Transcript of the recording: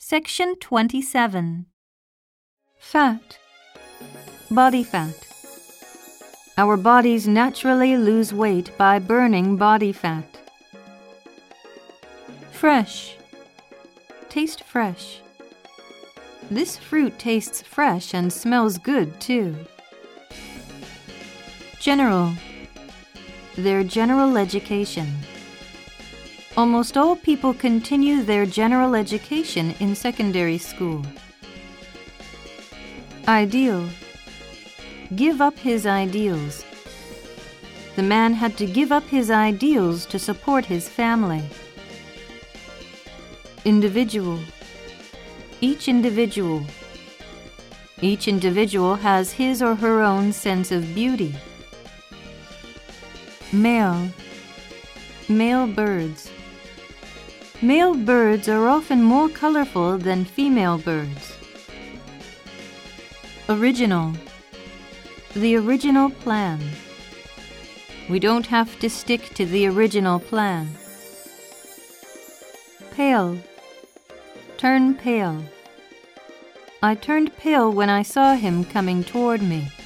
Section 27. Fat. Body fat. Our bodies naturally lose weight by burning body fat. Fresh. Taste fresh. This fruit tastes fresh and smells good too. General. Their general education. Almost all people continue their general education in secondary school. Ideal. Give up his ideals. The man had to give up his ideals to support his family. Individual. Each individual. Each individual has his or her own sense of beauty. Male. Male birds. Male birds are often more colorful than female birds. Original. The original plan. We don't have to stick to the original plan. Pale. Turn pale. I turned pale when I saw him coming toward me.